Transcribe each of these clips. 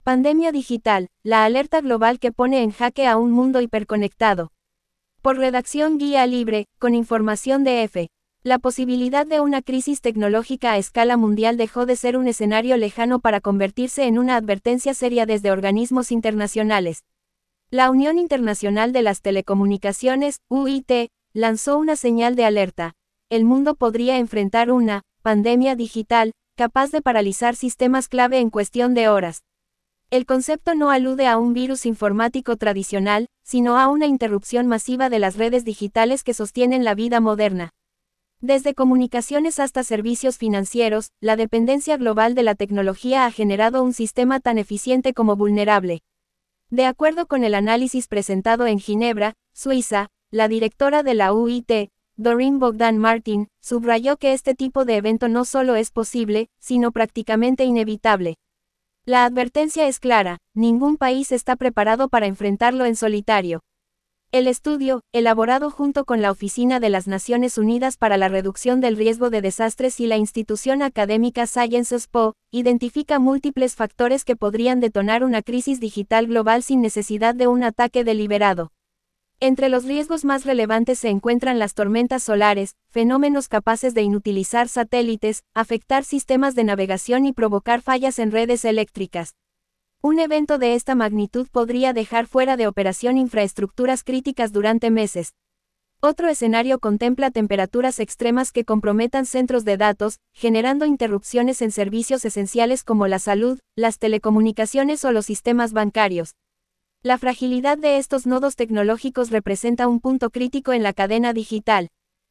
Pandemia digital, la alerta global que pone en jaque a un mundo hiperconectado. Por redacción Guía Libre, con información de F. La posibilidad de una crisis tecnológica a escala mundial dejó de ser un escenario lejano para convertirse en una advertencia seria desde organismos internacionales. La Unión Internacional de las Telecomunicaciones, UIT, lanzó una señal de alerta. El mundo podría enfrentar una pandemia digital, capaz de paralizar sistemas clave en cuestión de horas. El concepto no alude a un virus informático tradicional, sino a una interrupción masiva de las redes digitales que sostienen la vida moderna. Desde comunicaciones hasta servicios financieros, la dependencia global de la tecnología ha generado un sistema tan eficiente como vulnerable. De acuerdo con el análisis presentado en Ginebra, Suiza, la directora de la UIT, Doreen Bogdan-Martin, subrayó que este tipo de evento no solo es posible, sino prácticamente inevitable. La advertencia es clara, ningún país está preparado para enfrentarlo en solitario. El estudio, elaborado junto con la Oficina de las Naciones Unidas para la Reducción del Riesgo de Desastres y la institución académica Sciences Po, identifica múltiples factores que podrían detonar una crisis digital global sin necesidad de un ataque deliberado. Entre los riesgos más relevantes se encuentran las tormentas solares, fenómenos capaces de inutilizar satélites, afectar sistemas de navegación y provocar fallas en redes eléctricas. Un evento de esta magnitud podría dejar fuera de operación infraestructuras críticas durante meses. Otro escenario contempla temperaturas extremas que comprometan centros de datos, generando interrupciones en servicios esenciales como la salud, las telecomunicaciones o los sistemas bancarios. La fragilidad de estos nodos tecnológicos representa un punto crítico en la cadena digital.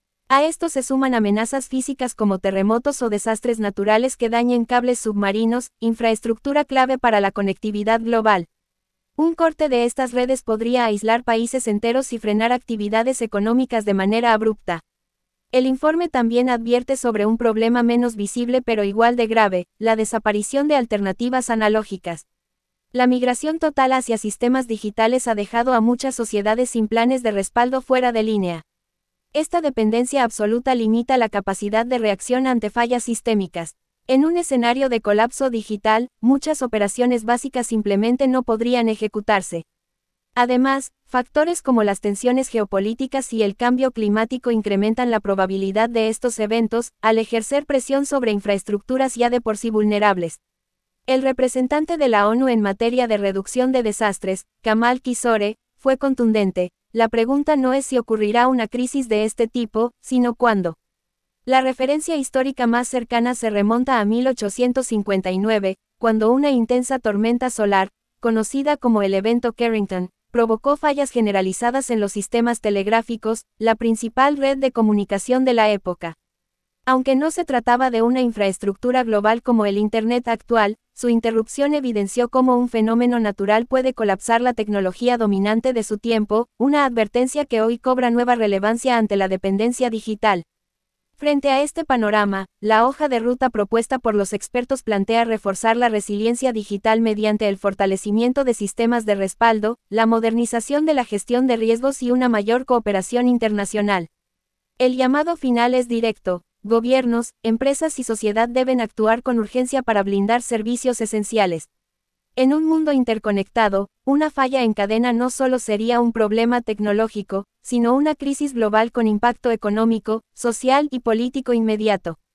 A esto se suman amenazas físicas como terremotos o desastres naturales que dañen cables submarinos, infraestructura clave para la conectividad global. Un corte de estas redes podría aislar países enteros y frenar actividades económicas de manera abrupta. El informe también advierte sobre un problema menos visible pero igual de grave, la desaparición de alternativas analógicas. La migración total hacia sistemas digitales ha dejado a muchas sociedades sin planes de respaldo fuera de línea. Esta dependencia absoluta limita la capacidad de reacción ante fallas sistémicas. En un escenario de colapso digital, muchas operaciones básicas simplemente no podrían ejecutarse. Además, factores como las tensiones geopolíticas y el cambio climático incrementan la probabilidad de estos eventos, al ejercer presión sobre infraestructuras ya de por sí vulnerables. El representante de la ONU en materia de reducción de desastres, Kamal Kizore, fue contundente: la pregunta no es si ocurrirá una crisis de este tipo, sino cuándo. La referencia histórica más cercana se remonta a 1859, cuando una intensa tormenta solar, conocida como el evento Carrington, provocó fallas generalizadas en los sistemas telegráficos, la principal red de comunicación de la época. Aunque no se trataba de una infraestructura global como el Internet actual, su interrupción evidenció cómo un fenómeno natural puede colapsar la tecnología dominante de su tiempo, una advertencia que hoy cobra nueva relevancia ante la dependencia digital. Frente a este panorama, la hoja de ruta propuesta por los expertos plantea reforzar la resiliencia digital mediante el fortalecimiento de sistemas de respaldo, la modernización de la gestión de riesgos y una mayor cooperación internacional. El llamado final es directo: gobiernos, empresas y sociedad deben actuar con urgencia para blindar servicios esenciales. En un mundo interconectado, una falla en cadena no solo sería un problema tecnológico, sino una crisis global con impacto económico, social y político inmediato.